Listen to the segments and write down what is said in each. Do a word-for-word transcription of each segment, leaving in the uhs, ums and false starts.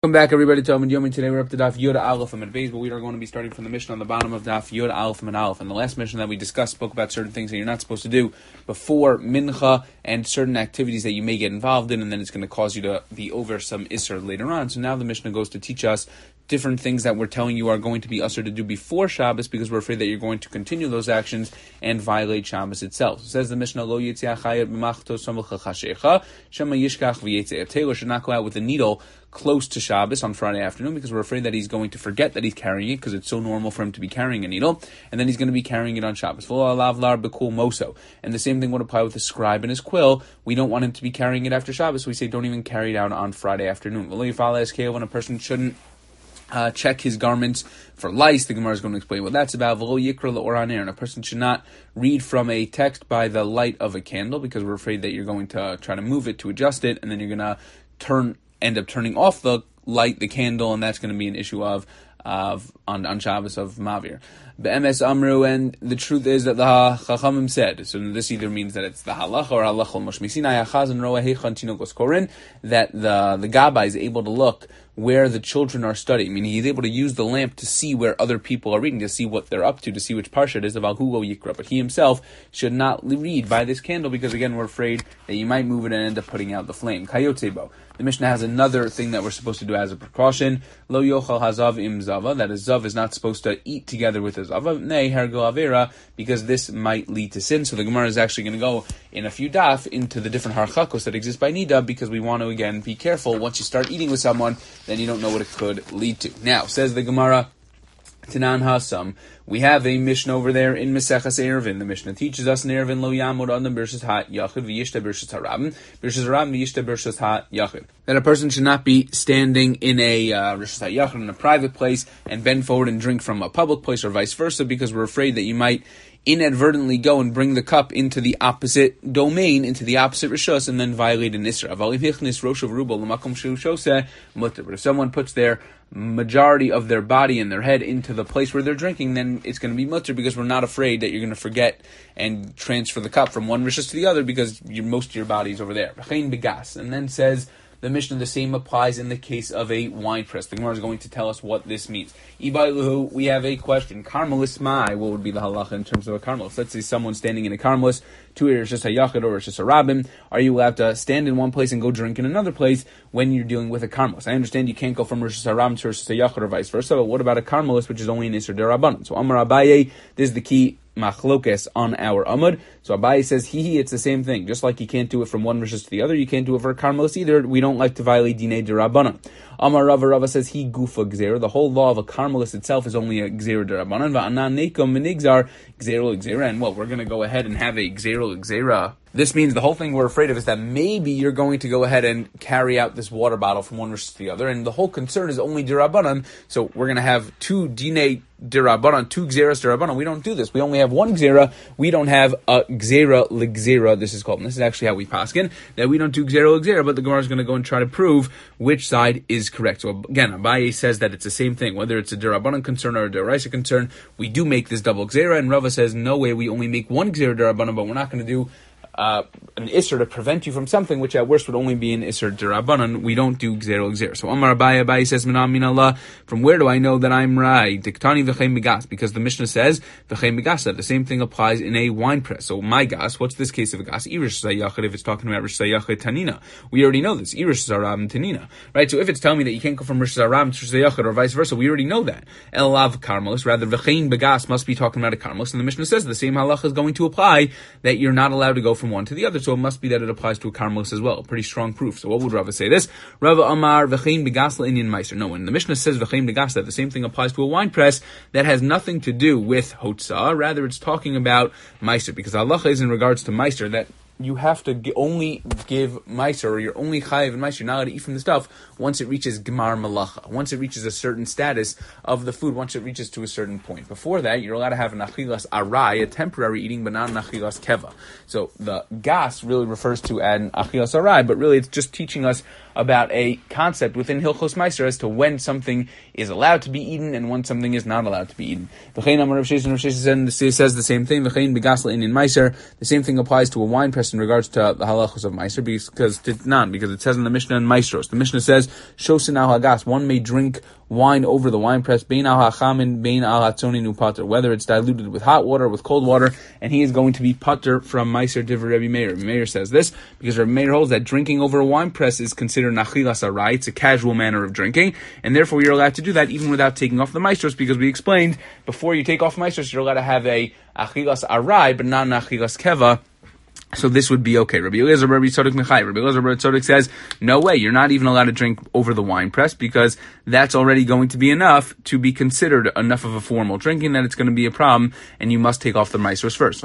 Welcome back, everybody, to Amud Yomi. Today we're up to Daf Yud Aleph Amud Beis, but we are going to be starting from the Mishnah on the bottom of Daf Yud Aleph Amud Aleph. And the last Mishnah that we discussed spoke about certain things that you're not supposed to do before Mincha and certain activities that you may get involved in, and then it's going to cause you to be over some Isser later on. So now the Mishnah goes to teach us different things that we're telling you are going to be usher to do before Shabbos, because we're afraid that you're going to continue those actions and violate Shabbos itself. So says the Mishnah, Lo yitzia chayat b'machto samach chashecha shema yishkach v'yitzeh. A tailor should not go out with a needle close to Shabbos on Friday afternoon, because we're afraid that he's going to forget that he's carrying it, because it's so normal for him to be carrying a needle, and then he's going to be carrying it on Shabbos. And the same thing would apply with the scribe and his quill. We don't want him to be carrying it after Shabbos, so we say don't even carry it out on Friday afternoon. When a person shouldn't Uh, check his garments for lice, the Gemara is going to explain what that's about. And a person should not read from a text by the light of a candle, because we're afraid that you're going to try to move it to adjust it, and then you're going to turn end up turning off the light, the candle, and that's going to be an issue of of on, on Shabbos of Mavir. Be'emes Amru, and the truth is that the Chachamim said, so this either means that it's the halacha or halacha al-Moshe Sinai Achaz Roa Heichan Tinokos Korin, that the the Gabbai is able to look where the children are studying, meaning he's able to use the lamp to see where other people are reading, to see what they're up to, to see which parsha it is of Al-Hugo Yikra. But he himself should not read by this candle, because again, we're afraid that you might move it and end up putting out the flame. Kayotzebo. The Mishnah has another thing that we're supposed to do as a precaution. Lo yochal hazav im zava, that a zav is not supposed to eat together with a zava, nay hergo avera, because this might lead to sin. So the Gemara is actually going to go in a few daf into the different harchakos that exist by nida, because we want to again be careful. Once you start eating with someone, then you don't know what it could lead to. Now, says the Gemara, Tanan Hasam, we have a Mishnah over there in Mesechas Erevin. The Mishnah teaches us in Erevin, Lo Yamod Adam Bershus Ha Yachid V'Yishta Bershus HaRabim Bershus HaRabim V'Yishta Bershus Ha Yachid. That a person should not be standing in a uh, Bershus Ha Yachid, in a private place, and bend forward and drink from a public place, or vice versa, because we're afraid that you might inadvertently go and bring the cup into the opposite domain, into the opposite rishus, and then violate an isra. But if someone puts their majority of their body and their head into the place where they're drinking, then it's going to be mutter, because we're not afraid that you're going to forget and transfer the cup from one rishus to the other, because you're, most of your body is over there. And then says the Mishnah, the same applies in the case of a wine press. The Gemara is going to tell us what this means. Ibailuhu, we have a question. Karmelis mai, what would be the halacha in terms of a karmelis? Let's say someone's standing in a karmelis, two it's just a yachid or it's just a rabbin. Are you allowed to stand in one place and go drink in another place when you're dealing with a karmelis? I understand you can't go from Rosh Hashanah to Rosh Hashanah or vice versa, but what about a karmelis, which is only an Isser Derabanan? So Amar Abaye, this is the key machlokes on our Amud. So Abaye says, he, he, it's the same thing. Just like you can't do it from one rishus to the other, you can't do it for a karmelis either. We don't like to violate dinei derabanan. Amar Rava, Rava says, he gufa gzera. The whole law of a karmelis itself is only a gzera derabanan. Va'anan nekom minigzar gzera gzera. And well, we're going to go ahead and have a gzera gzera. This means the whole thing we're afraid of is that maybe you're going to go ahead and carry out this water bottle from one rishus to the other, and the whole concern is only derabanan. So we're going to have two dinei derabanan, two gzeras derabanan. We don't do this. We only have one gzera. We don't have a gzera legzera. This is called. And this is actually how we paskin, that we don't do gzera legzera. But the Gemara is going to go and try to prove which side is correct. So again, Abaye says that it's the same thing, whether it's a derabanan concern or a deraisa concern. We do make this double gzera, and Rava says no way. We only make one gzera derabanan, but we're not going to do Uh, an isser to prevent you from something which at worst would only be an isser derabanan. We don't do gzero gzer. So Amar Abaye, Abaye says, Minam min Allah, from where do I know that I'm right? Diktani v'chem migas, because the Mishnah says v'chem migas, that the same thing applies in a wine press. So my gas, what's this case of a gas? Irish zayachid, if it's talking about Rish zayachid tanina. We already know this. Irish zaram tanina. Right? So if it's telling me that you can't go from Rish zaram to Rish zayachid or vice versa, we already know that. Elav karmelis, rather v'chem migas must be talking about a karmelis, and the Mishnah says the same halacha is going to apply, that you're not allowed to go from one to the other, so it must be that it applies to a karmelis as well. Pretty strong proof. So what would Rava say this? Rava Amar v'chein begasla inyan meiser. No, when the Mishnah says v'chein begasla, the same thing applies to a wine press. That has nothing to do with hotza. Rather, it's talking about meiser, because halacha is in regards to meiser that you have to g- only give meiser, or you're only chayiv and meiser, you're not allowed to eat from the stuff once it reaches gemar malacha, once it reaches a certain status of the food, once it reaches to a certain point. Before that, you're allowed to have an achilas arai, a temporary eating, but not an achilas keva. So the gas really refers to an achilas arai, but really it's just teaching us about a concept within Hilchos Meiser as to when something is allowed to be eaten and when something is not allowed to be eaten. V'chein Amar Rav Sheshes, Rav Sheshes says the same thing. V'chein begasla in Meiser. The same thing applies to a wine press in regards to the halachos of Meiser, because Titnan, because it says in the Mishnah in Meisros. The Mishnah says, Shosin al hagas, one may drink wine over the wine press, bein al hachamin, bein al hatzonin upater, whether it's diluted with hot water or with cold water, and he is going to be pater from Meiser Divrei Rebbe Meir. Rebbe Meir says this because Rebbe Meir holds that drinking over a wine press is considered nachilas arai. It's a casual manner of drinking, and therefore you're allowed to do that even without taking off the Meisros, because we explained before you take off Meisros, you're allowed to have a achilas arai, but not an achilas keva. So this would be okay. Rabbi Eliezer, Rabbi Tzadok Mechai. Rabbi Eliezer, Rabbi Tzadok says, no way, you're not even allowed to drink over the wine press, because that's already going to be enough to be considered enough of a formal drinking that it's going to be a problem, and you must take off the maasros first.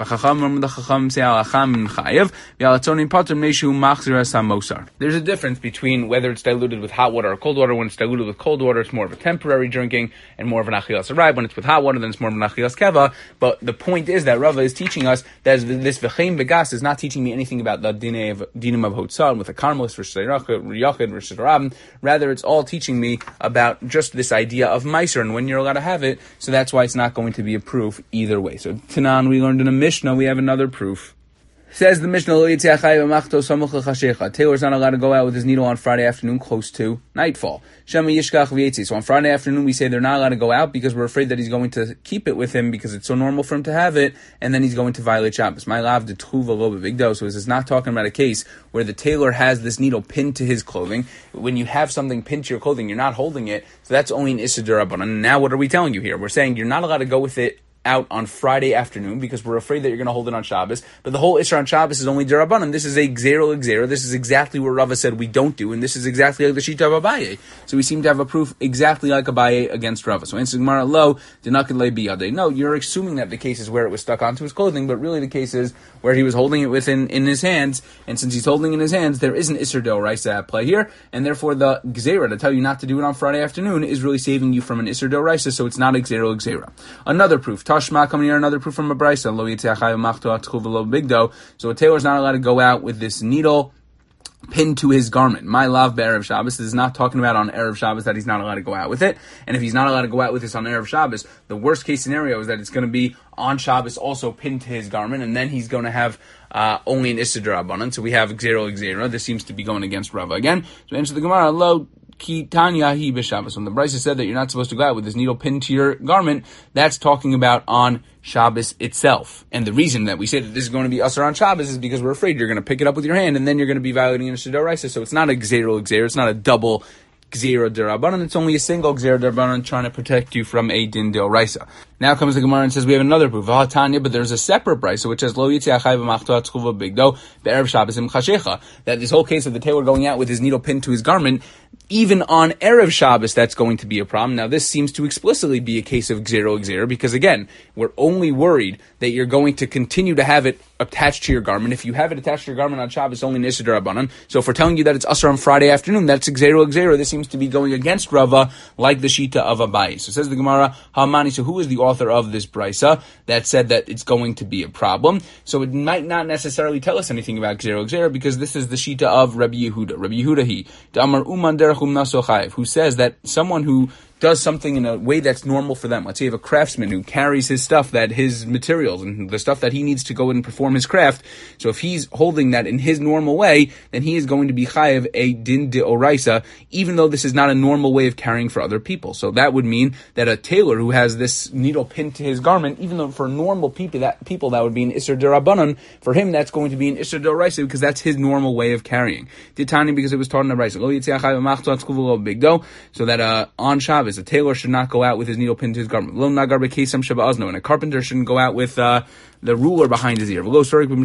There's a difference between whether it's diluted with hot water or cold water. When it's diluted with cold water, it's more of a temporary drinking and more of an achilas arai. When it's with hot water, then it's more of an achilas keva. But the point is that Rava is teaching us that this v'chein begas is not teaching me anything about the dinim of, dinim of hotzah with a karmelis versus yachid versus rabin. Rather, it's all teaching me about just this idea of meiser and when you're allowed to have it. So that's why it's not going to be a proof either way. So Tanan, we learned in a Mishnah, we have another proof. Says the Mishnah, Taylor's not allowed to go out with his needle on Friday afternoon close to nightfall. So on Friday afternoon, we say they're not allowed to go out because we're afraid that he's going to keep it with him because it's so normal for him to have it, and then he's going to violate Shabbos. My lav de truva lo b'vigdo. So this is not talking about a case where the tailor has this needle pinned to his clothing. When you have something pinned to your clothing, you're not holding it, so that's only an issur d'Rabbanan. Now what are we telling you here? We're saying you're not allowed to go with it out on Friday afternoon because we're afraid that you're going to hold it on Shabbos. But the whole Isra on Shabbos is only D'Rabbanan. This is a Gzera Gzera. This is exactly what Rava said we don't do, and this is exactly like the Shita of Abaye. So we seem to have a proof exactly like Abaye against Rava. So answer Gemara, lo, dinakadle biyade. No, you're assuming that the case is where it was stuck onto his clothing, but really the case is where he was holding it within in his hands, and since he's holding it in his hands, there is an Isra D'Oraisa at play here, and therefore the Gzera to tell you not to do it on Friday afternoon is really saving you from an Isra D'Oraisa, so it's not a Gzera Gzera. Another proof, Tashma coming here, another proof from a Braisa. So a tailor is not allowed to go out with this needle pinned to his garment. My love Erev Shabbos. This is not talking about on Erev Shabbos that he's not allowed to go out with it. And if he's not allowed to go out with this on Erev Shabbos, the worst case scenario is that it's going to be on Shabbos also pinned to his garment, and then he's going to have uh, only an Issur D'Rabbanan. So we have Gzera Gzera. This seems to be going against Rava again. So answer the Gemara, lo ki tanya hi b'Shabbos. When the Brisa said that you're not supposed to go out with this needle pinned to your garment, that's talking about on Shabbos itself. And the reason that we say that this is going to be Asur on Shabbos is because we're afraid you're going to pick it up with your hand and then you're going to be violating an Issur D'Oraisa. So it's not a Gzera Gzera. It's not a double Gzera D'Rabbanan. It's only a single Gzera D'Rabbanan trying to protect you from a Din D'Oraisa. Now comes the Gemara and says we have another proof. Tanya, but there's a separate Brisa which says Lo Yitzei Achai v'Machto Atzchuva Bigdo Be'erev Shabbos Im Chashecha. That this whole case of the tailor going out with his needle pinned to his garment, even on Erev Shabbos, that's going to be a problem. Now, this seems to explicitly be a case of Gzera Gzera, because again, we're only worried that you're going to continue to have it attached to your garment. If you have it attached to your garment on Shabbos, it's only an Issur D'Rabbanan. So if we're telling you that it's Asur on Friday afternoon, that's Gzera Gzera. This seems to be going against Rava, like the Shita of Abaye. So says the Gemara, Hamani, so who is the author of this Brisa that said that it's going to be a problem? So it might not necessarily tell us anything about Gzera Gzera, because this is the Shita of Rabbi Yehuda. Rabbi Yehuda he, Damar Uman Derech Umnaso Chayev, who says that someone who does something in a way that's normal for them. Let's say you have a craftsman who carries his stuff, that his materials and the stuff that he needs to go and perform his craft. So if he's holding that in his normal way, then he is going to be chayev a din d'oraisa, even though this is not a normal way of carrying for other people. So that would mean that a tailor who has this needle pinned to his garment, even though for normal people that people that would be an Issur D'Rabbanan, for him that's going to be an Issur D'Oraisa because that's his normal way of carrying. Ditani, because it was taught in the Brisa. So that uh, on Shabbos, a tailor should not go out with his needle pinned to his garment. Lo nagar b'kesam sheba azno, and a carpenter shouldn't go out with uh, the ruler behind his ear. And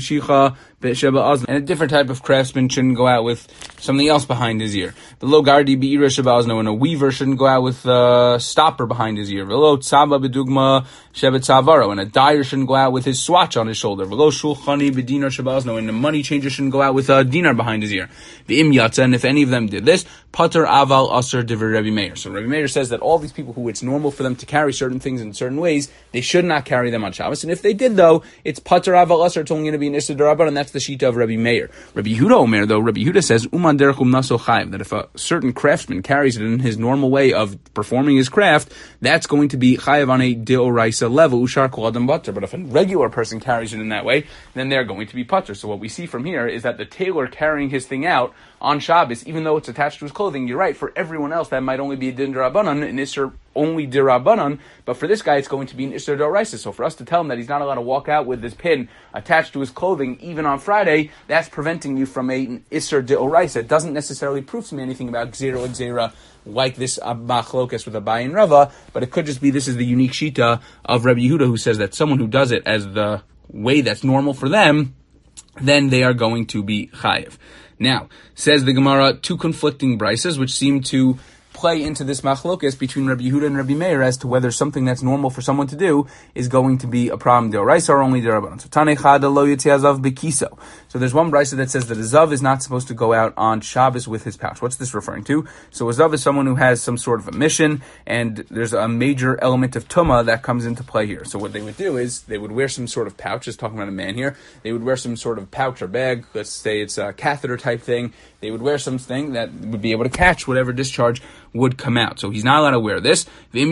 a different type of craftsman shouldn't go out with something else behind his ear. The lo gardi b'ira sheba azno, and a weaver shouldn't go out with a stopper behind his ear. V'lo tzaba b'dugma sheba tzavaro, and a dyer shouldn't go out with his swatch on his shoulder. V'lo shulchani b'dinar sheba azno, and a money changer shouldn't go out with a dinar behind his ear. V'im yatza, and if any of them did this, pater aval asur divrei Rebbe Meir. So Rebbe Meir says that all these people who it's normal for them to carry certain things in certain ways, they should not carry them on Shabbos. And if they did, though, it's pater aval aser. It's only going to be an issur d'Rabbanan, and that's the shita of Rabbi Meir. Rabbi Yehuda Omer, though, Rabbi Yehuda says uman derech umnaso chayiv, that if a certain craftsman carries it in his normal way of performing his craft, that's going to be chayiv on a deoraisa level, ushar kol adam butter. But if a regular person carries it in that way, then they're going to be pater. So what we see from here is that the tailor carrying his thing out on Shabbos, even though it's attached to his clothing, you're right, for everyone else that might only be a din d'Rabbanan, an issur only d'Rabbanan, but for this guy it's going to be an issur d'oraisa. So for us to tell him that he's not allowed to walk out with this pin attached to his clothing even on Friday, that's preventing you from a, an issur d'oraisa. It doesn't necessarily prove to me anything about gzera gzera like this uh, machlokas with Abaye and Rava, but it could just be this is the unique shita of Rabbi Yehuda, who says that someone who does it as the way that's normal for them, then they are going to be chayiv. Now, says the Gemara, two conflicting brises which seem to play into this machlokas between Rabbi Yehuda and Rabbi Meir as to whether something that's normal for someone to do is going to be a problem deoraisa or only de'Rabbanan. So Tanei Chada lo yotzi hazav bekiso. So there's one brisa that says that a zav is not supposed to go out on Shabbos with his pouch. What's this referring to? So a zav is someone who has some sort of a mission, and there's a major element of tumah that comes into play here. So what they would do is they would wear some sort of pouch. Just talking about a man here, they would wear some sort of pouch or bag. Let's say it's a catheter type thing. They would wear something that would be able to catch whatever discharge would come out. So he's not allowed to wear this.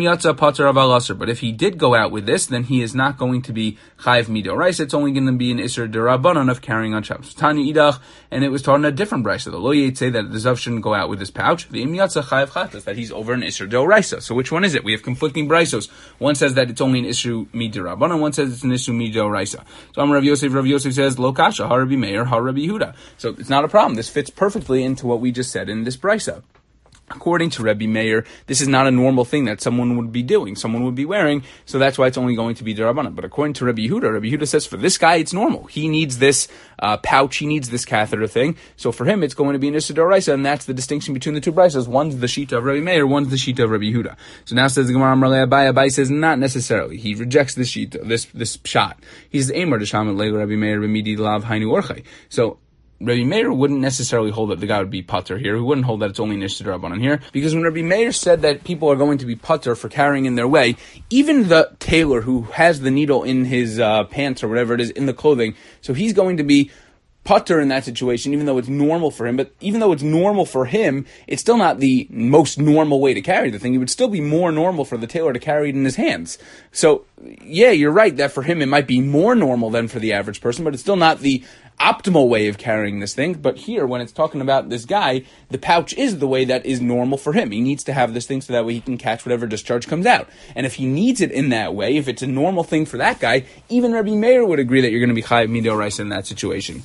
But if he did go out with this, then he is not going to be chayiv midoraisa. It's only going to be an issur d'Rabbanan of carrying on Shabbos. Tanya idach, and it was taught in a different brisa. The lo yet say that the zav shouldn't go out with this pouch. The im yatsa chayiv chatas, that he's over an issur d'oraisa. So which one is it? We have conflicting brisos. One says that it's only an issur midorabanan. One says it's an issur midoraisa. So I'm Rav Yosef. Rav Yosef says lo kasha ha Rabbi Meir ha Rabbi Yehuda. So it's not a problem. This fits perfectly into what we just said in this brisa. According to Rabbi Meir, this is not a normal thing that someone would be doing, someone would be wearing, so that's why it's only going to be d'Rabbanan. But according to Rabbi Yehuda, Rabbi Yehuda says for this guy it's normal. He needs this uh, pouch, he needs this catheter thing, so for him it's going to be an issur d'oraisa, and that's the distinction between the two brisas. One's the shita of Rabbi Meir, one's the shita of Rabbi Yehuda. So now says the Gemara Amar le Abaye, Abaye says not necessarily. He rejects this shita, this this shot. He says Amar d'Sham le Rabbi Meir b'midi lav hainu orchei. So Rabbi Meir wouldn't necessarily hold that the guy would be pater here. He wouldn't hold that it's only an issur d'Rabbanan here. Because when Rabbi Meir said that people are going to be pater for carrying in their way, even the tailor who has the needle in his uh, pants or whatever it is, in the clothing, so he's going to be pater in that situation, even though it's normal for him. But even though it's normal for him, it's still not the most normal way to carry the thing. It would still be more normal for the tailor to carry it in his hands. So, yeah, you're right that for him it might be more normal than for the average person, but it's still not the optimal way of carrying this thing. But here, when it's talking about this guy, the pouch is the way that is normal for him. He needs to have this thing so that way he can catch whatever discharge comes out. And if he needs it in that way, if it's a normal thing for that guy, even Rabbi Meir would agree that you're going to be chayiv midoraisa in that situation.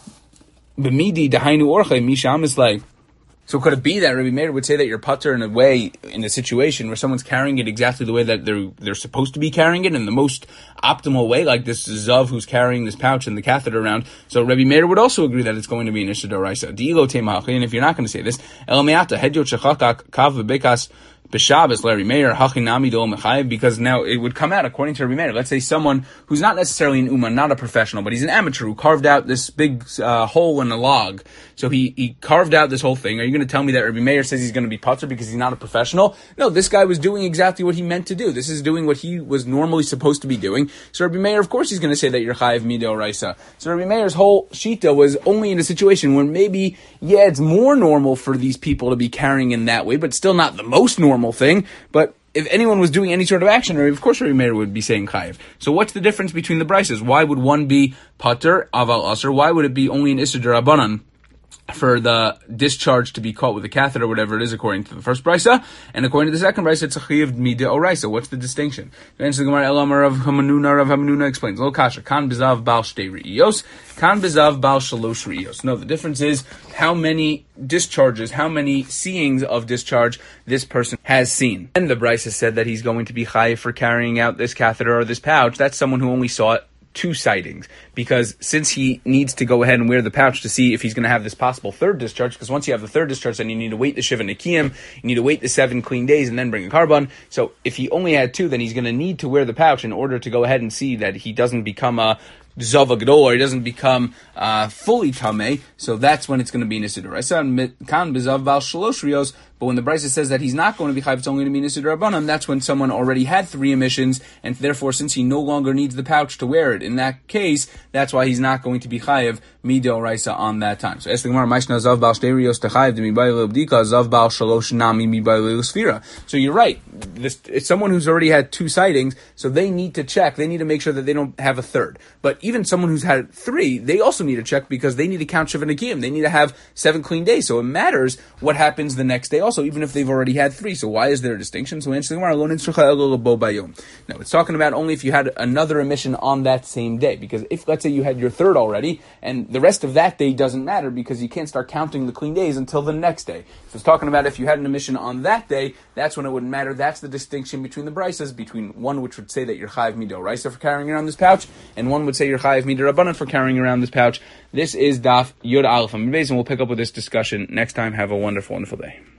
B'midi dahainu orchei misham is like, so could it be that Rabbi Meir would say that you're pater in a way, in a situation where someone's carrying it exactly the way that they're they're supposed to be carrying it, in the most optimal way, like this zav who's carrying this pouch and the catheter around? So Rabbi Meir would also agree that it's going to be an issur d'oraisa. Di'ilo teimachi, and if you're not going to say this, el me'ata hedyot shechakak kav v'bekas b'Shabbos Larry Meir hachinami do mechayev, because now it would come out according to Rabbi Meir. Let's say someone who's not necessarily an uman, not a professional, but he's an amateur who carved out this big uh, hole in a log. So he, he carved out this whole thing. Are you going to tell me that Rabbi Meir says he's going to be pater because he's not a professional? No, this guy was doing exactly what he meant to do. This is doing what he was normally supposed to be doing. So Rabbi Meir, of course, he's going to say that you're chayiv midoraisa. So Rabbi Meir's whole shita was only in a situation where maybe, yeah, it's more normal for these people to be carrying in that way, but still not the most normal thing. But if anyone was doing any sort of action, of course Rabbi Meir would be saying chayiv. So what's the difference between the brises? Why would one be pater aval aser? Why would it be only an issur d'Rabbanan for the discharge to be caught with a catheter, whatever it is, according to the first brisa, and according to the second brisa, it's a chayiv midoraisa? What's the distinction? The answer to the Gemara, Elamar of Hamanuna, Rav Hamanuna explains, Lo kasha, kan bizav bal shtei re'iyos, kan bizav bal shalosh re'iyos. No, the difference is how many discharges, how many seeings of discharge this person has seen. And the brisa said that he's going to be chayiv for carrying out this catheter or this pouch. That's someone who only saw it two sightings, because since he needs to go ahead and wear the pouch to see if he's going to have this possible third discharge, because once you have the third discharge, then you need to wait the Shiva Nikiyim, you need to wait the seven clean days and then bring a carbon. So if he only had two, then he's going to need to wear the pouch in order to go ahead and see that he doesn't become a Zava Gadol, or he doesn't become uh, fully Tameh. So that's when it's going to be an issur d'oraisa. Kan b'zav bal shalosh riyos, But when the Brisa says that he's not going to be chayiv, it's only going to be Nisud Rabbanan, that's when someone already had three emissions, and therefore, since he no longer needs the pouch to wear it, in that case, that's why he's not going to be chayiv midoraisa on that time. So, ask the Gemara, Maishna zav bal shtei to chayiv de mibayil bdika zav bal shalosh nami mibayil sfira. So you're right. This, it's someone who's already had two sightings, so they need to check. They need to make sure that they don't have a third. But even someone who's had three, they also need to check because they need to count Shiva Nagiyim. They need to have seven clean days. So it matters what happens the next day also, even if they've already had three. So why is there a distinction? So answer the Gemara, no, it's talking about only if you had another emission on that same day. Because if, let's say, you had your third already, and the rest of that day doesn't matter because you can't start counting the clean days until the next day. So it's talking about if you had an emission on that day, that's when it wouldn't matter. That's the distinction between the Brisas, between one which would say that you're chayiv midoraisa for carrying around this pouch, and one would say you're chayiv midorabbanan for carrying around this pouch. This is Daf Yud Aleph Amud Beis, and we'll pick up with this discussion next time. Have a wonderful, wonderful day.